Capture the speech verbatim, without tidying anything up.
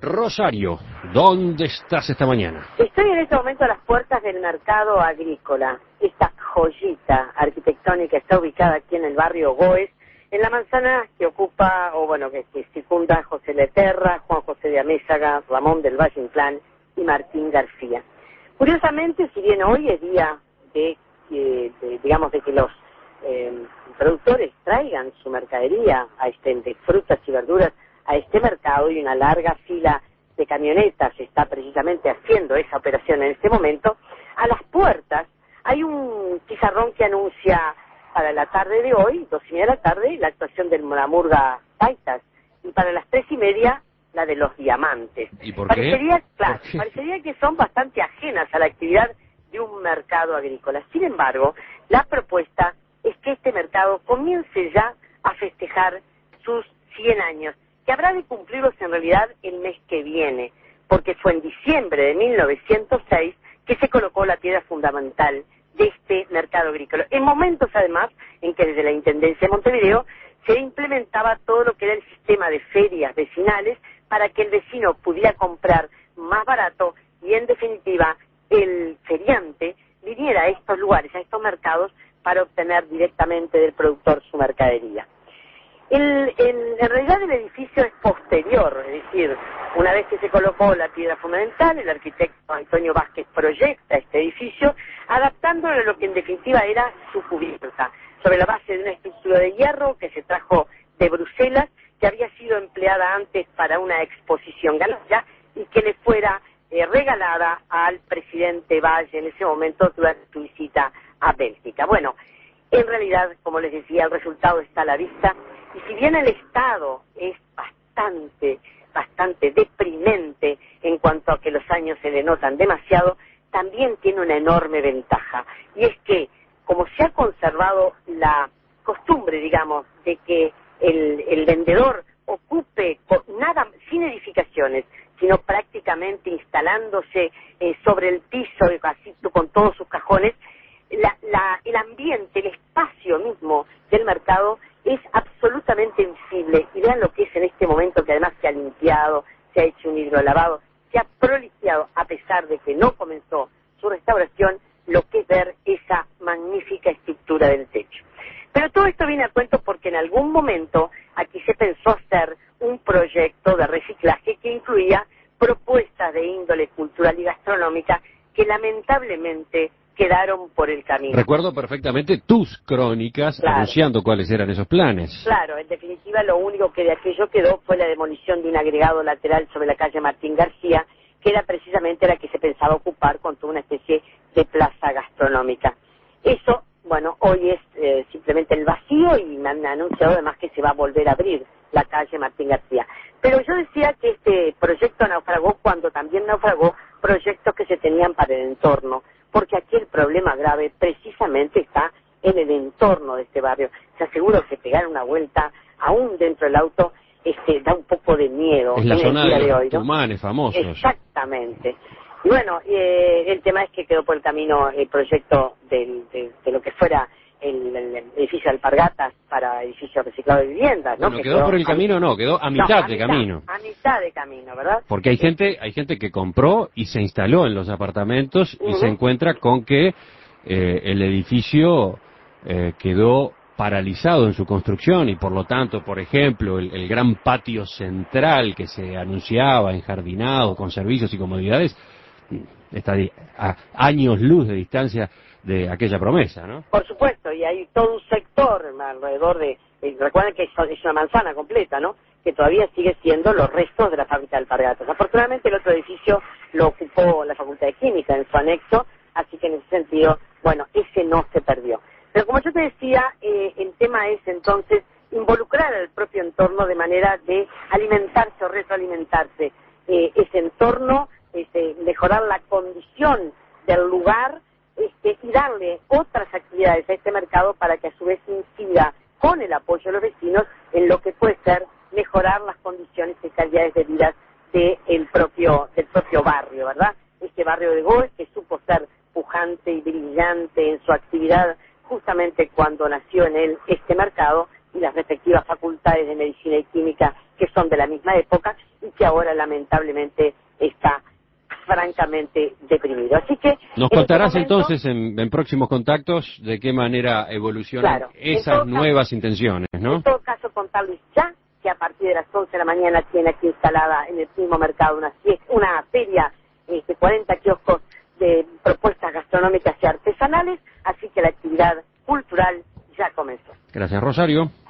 Rosario, ¿dónde estás esta mañana? Estoy en este momento a las puertas del mercado agrícola. Esta joyita arquitectónica está ubicada aquí en el barrio Goes, en la manzana que ocupa, o bueno, que, que circunda José Leterra, Juan José de Amézaga, Ramón del Valle Inclán y Martín García. Curiosamente, si bien hoy es día de, de, de digamos, de que los eh, productores traigan su mercadería a este, de frutas y verduras a este mercado, y una larga fila de camionetas está precisamente haciendo esa operación en este momento, a las puertas hay un pizarrón que anuncia para la tarde de hoy, dos y media de la tarde, la actuación del la murga Taitas, y para las tres y media la de los diamantes. ¿Y por parecería, qué? Claro, ¿Por qué? parecería que son bastante ajenas a la actividad de un mercado agrícola. Sin embargo, la propuesta es que este mercado comience ya a festejar sus cien años, que habrá de cumplirlos en realidad el mes que viene, porque fue en diciembre de mil novecientos seis que se colocó la piedra fundamental de este mercado agrícola, en momentos además en que desde la Intendencia de Montevideo se implementaba todo lo que era el sistema de ferias vecinales para que el vecino pudiera comprar más barato y, en definitiva, el feriante viniera a estos lugares, a estos mercados, para obtener directamente del productor su mercadería. El, el, en realidad el edificio es posterior, es decir, una vez que se colocó la piedra fundamental, el arquitecto Antonio Vázquez proyecta este edificio, adaptándolo a lo que en definitiva era su cubierta, sobre la base de una estructura de hierro que se trajo de Bruselas, que había sido empleada antes para una exposición ganaria y que le fuera eh, regalada al presidente Valle en ese momento durante su visita a Bélgica. Bueno, en realidad, como les decía, el resultado está a la vista. Y si bien el estado es bastante, bastante deprimente en cuanto a que los años se le notan demasiado, también tiene una enorme ventaja. Y es que, como se ha conservado la costumbre, digamos, de que el, el vendedor ocupe con nada, sin edificaciones, sino prácticamente instalándose eh, sobre el piso, así con todos sus cajones, la, la, el ambiente, el espacio mismo del mercado es absolutamente visible, y vean lo que es en este momento, que además se ha limpiado, se ha hecho un hidrolavado, se ha prolixiado, a pesar de que no comenzó su restauración, lo que es ver esa magnífica estructura del techo. Pero todo esto viene a cuento porque en algún momento aquí se pensó hacer un proyecto de reciclaje que incluía propuestas de índole cultural y gastronómica que lamentablemente quedaron por el camino. Recuerdo perfectamente tus crónicas, claro, anunciando cuáles eran esos planes. Claro, en definitiva lo único que de aquello quedó fue la demolición de un agregado lateral sobre la calle Martín García, que era precisamente la que se pensaba ocupar con toda una especie de plaza gastronómica. Eso, bueno, hoy es eh, simplemente el vacío, y me han anunciado además que se va a volver a abrir la calle Martín García. Pero yo decía que este proyecto naufragó cuando también naufragó proyectos que se tenían para el entorno, porque aquí el problema grave precisamente está en el entorno de este barrio. Se aseguro que pegar una vuelta aún dentro del auto este, da un poco de miedo. Es la en zona el día de de los hoy, ¿no? tumanes famosos. Exactamente. Y bueno, eh, el tema es que quedó por el camino el proyecto del, de, de lo que fuera el, el edificio de Alpargatas para edificio reciclado de viviendas, ¿no? Bueno, que quedó, quedó por el camino, no, quedó a mitad no, a de mitad, camino. A mitad de camino, ¿verdad? Porque hay gente, hay gente que compró y se instaló en los apartamentos y Uh-huh. se encuentra con que eh, el edificio eh, quedó paralizado en su construcción, y por lo tanto, por ejemplo, el, el gran patio central que se anunciaba enjardinado con servicios y comodidades está a años luz de distancia de aquella promesa, ¿no? Por supuesto, y hay todo un sector alrededor de, eh, recuerden que es, es una manzana completa, ¿no?, que todavía sigue siendo los restos de la fábrica de Alpargatas. Afortunadamente el otro edificio lo ocupó la Facultad de Química en su anexo, así que en ese sentido, bueno, ese no se perdió. Pero como yo te decía, eh, el tema es entonces involucrar al propio entorno de manera de alimentarse o retroalimentarse eh, ese entorno, este, mejorar la condición del lugar, este, y darle otras actividades a este mercado para que a su vez incida con el apoyo de los vecinos en lo que puede ser mejorar las condiciones y calidades de vida del propio, del propio barrio, ¿verdad? Este barrio de Goes, que supo ser pujante y brillante en su actividad justamente cuando nació en él este mercado, y las respectivas facultades de medicina y química que son de la misma época, y que ahora lamentablemente está francamente deprimido. Así que nos contarás este momento, entonces en, en próximos contactos de qué manera evolucionan claro, esas nuevas caso, intenciones, ¿no? En todo caso, contarles ya que a partir de las once de la mañana tiene aquí instalada en el mismo mercado una, una feria, este, cuarenta kioscos de propuestas gastronómicas y artesanales, así que la actividad cultural ya comenzó. Gracias, Rosario.